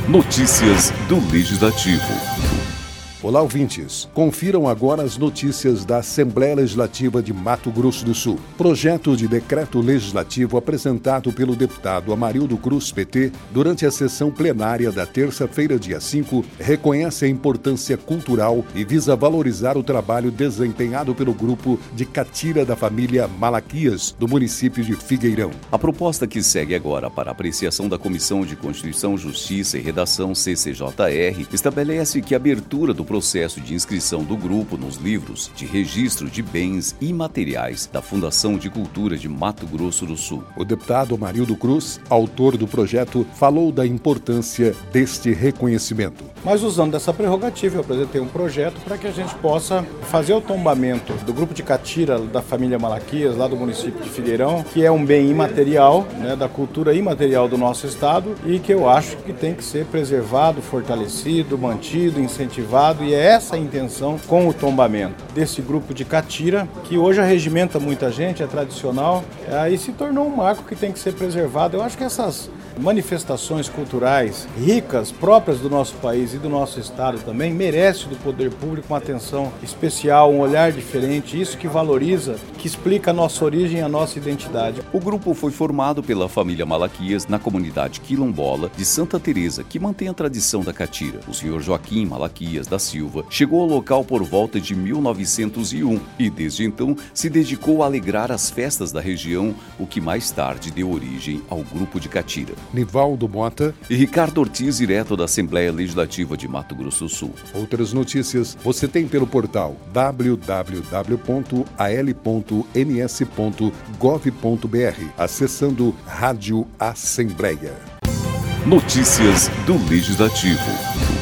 Notícias do Legislativo. Olá, ouvintes. Confiram agora as notícias da Assembleia Legislativa de Mato Grosso do Sul. Projeto de decreto legislativo apresentado pelo deputado Amarildo Cruz, PT, durante a sessão plenária da terça-feira, dia 5, reconhece a importância cultural e visa valorizar o trabalho desempenhado pelo grupo de catira da família Malaquias, do município de Figueirão. A proposta que segue agora para apreciação da Comissão de Constituição, Justiça e Redação, CCJR, estabelece que a abertura do processo de inscrição do grupo nos livros de registro de bens imateriais da Fundação de Cultura de Mato Grosso do Sul. O deputado Amarildo Cruz, autor do projeto, falou da importância deste reconhecimento. Mas usando dessa prerrogativa, eu apresentei um projeto para que a gente possa fazer o tombamento do grupo de catira da família Malaquias, lá do município de Figueirão, que é um bem imaterial, da cultura imaterial do nosso estado e que eu acho que tem que ser preservado, fortalecido, mantido, incentivado, e é essa a intenção com o tombamento desse grupo de catira, que hoje arregimenta muita gente, é tradicional, e se tornou um marco que tem que ser preservado. Eu acho que essas manifestações culturais ricas, próprias do nosso país e do nosso estado também, merece do poder público uma atenção especial, um olhar diferente, isso que valoriza, que explica a nossa origem e a nossa identidade. O grupo foi formado pela família Malaquias na comunidade quilombola de Santa Teresa, que mantém a tradição da catira. O senhor Joaquim Malaquias da Silva chegou ao local por volta de 1901 e desde então se dedicou a alegrar as festas da região, o que mais tarde deu origem ao grupo de catira. Nivaldo Mota e Ricardo Ortiz, direto da Assembleia Legislativa de Mato Grosso do Sul. Outras notícias você tem pelo portal www.al.ms.gov.br, acessando Rádio Assembleia. Notícias do Legislativo.